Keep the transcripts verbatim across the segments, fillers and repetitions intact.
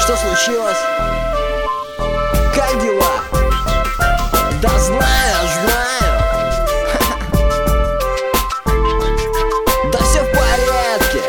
Что случилось? Как дела? Да знаю, знаю. Да все в порядке.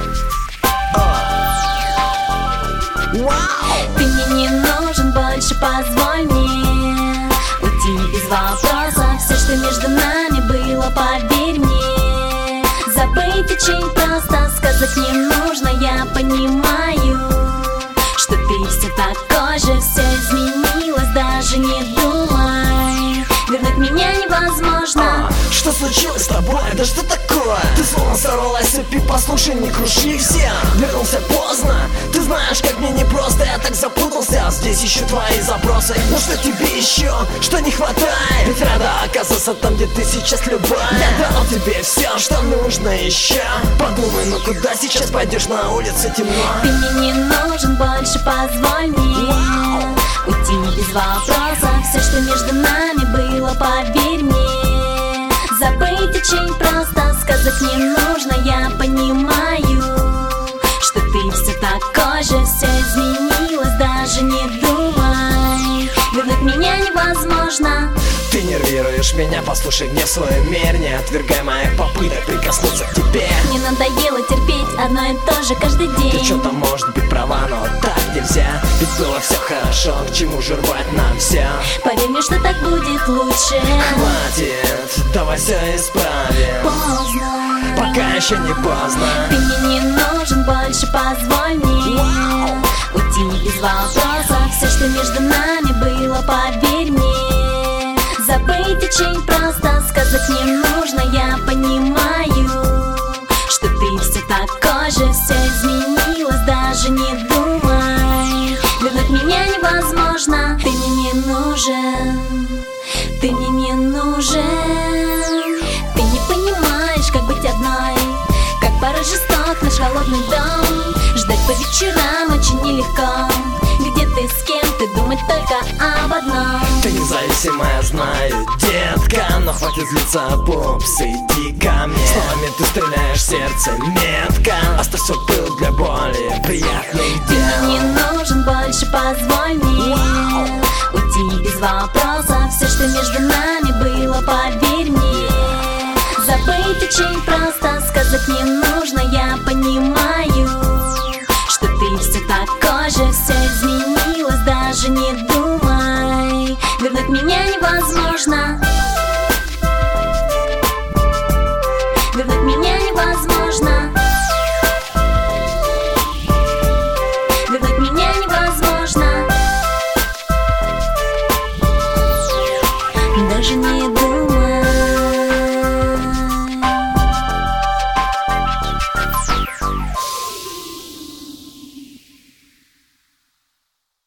Вау! Ты мне не нужен больше, позволь мне уйти без вопросов. Все, что между нами было, поверь мне, забыть очень просто, сказать не нужно. Я понимаю, что ты все такой же, все изменилось, даже не думай. Вернуть меня невозможно. А, что случилось с тобой? Да что такое? Ты словно сорвалась с цепи, послушай, не круши их все. Вернулся поздно, ты знаешь, как мне непросто, я так запутался. Здесь ищу твои запросы, но что тебе еще, что не хватает? Ведь рада оказаться там, где ты сейчас любая. Я дал тебе все, что нужно еще. Подумай, ну куда сейчас пойдешь, на улице темно. Ты мне не нужен больше, позволь мне уйти без вопросов. Все, что между нами было, поверь мне, забыть очень просто, сказать не нужно. Я понимаю, что ты все такой же, все изменилось, даже не думай. Вернуть меня невозможно. Ты нервируешь меня, послушай гнев свой мир. Не отвергай моих попыток прикоснуться к тебе. Мне надоело терпеть одно и то же каждый день. Ты что-то может быть права, но так нельзя. Ведь было все хорошо, к чему же рвать нам все? Поверь мне, что так будет лучше. Хватит, давай все исправим. Поздно, пока еще не поздно. Ты мне не нужен больше, позволь мне уйти без вопросов. Все, что между нами было, поверь мне, забыть очень просто, сказать не нужно. Я понимаю, что ты все такой же, все изменилось, даже не думай. Вернуть меня невозможно. Ты мне не нужен, ты мне не нужен. Ты не понимаешь, как быть одной, как порой жесток наш холодный дом. Ждать по вечерам очень нелегко. Где ты, с кем ты, думать только об одном. Ты независимая, знаю, детка, но хватит злиться, пупс, иди ко мне. Словами ты стреляешь в сердце метко. Оставь все пыл для более приятных Ты дел. мне не нужен больше, позволь мне уйти без вопросов. Все, что между нами было, поверь мне, забыть очень просто, сказать не нужно. Я понимаю, что ты все такой же, все изменилось, даже не думай. Вернуть меня невозможно. Вернуть меня невозможно.